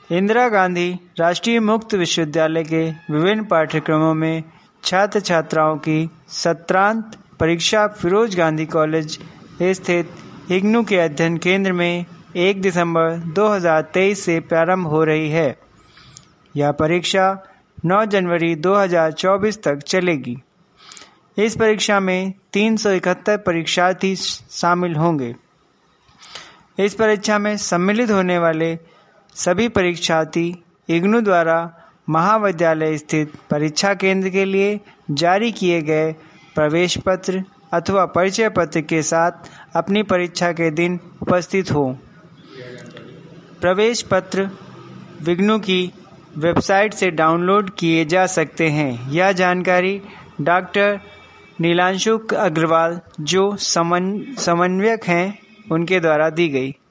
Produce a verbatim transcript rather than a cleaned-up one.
इंदिरा गांधी राष्ट्रीय मुक्त विश्वविद्यालय के विभिन्न पाठ्यक्रमों में छात्र छात्राओं की सत्रांत परीक्षा फिरोज गांधी कॉलेज स्थित इग्नू के अध्ययन केंद्र में एक दिसंबर दो हज़ार तेईस से प्रारंभ हो रही है। यह परीक्षा नौ जनवरी दो हज़ार चौबीस तक चलेगी। इस परीक्षा में तीन सौ इकहत्तर परीक्षार्थी शामिल होंगे। इस परीक्षा में सम्मिलित होने वाले सभी परीक्षार्थी इग्नू द्वारा महाविद्यालय स्थित परीक्षा केंद्र के लिए जारी किए गए प्रवेश पत्र अथवा परिचय पत्र के साथ अपनी परीक्षा के दिन उपस्थित हो। प्रवेश पत्र इग्नू की वेबसाइट से डाउनलोड किए जा सकते हैं। यह जानकारी डॉक्टर नीलांशु अग्रवाल जो समन समन्वयक हैं उनके द्वारा दी गई।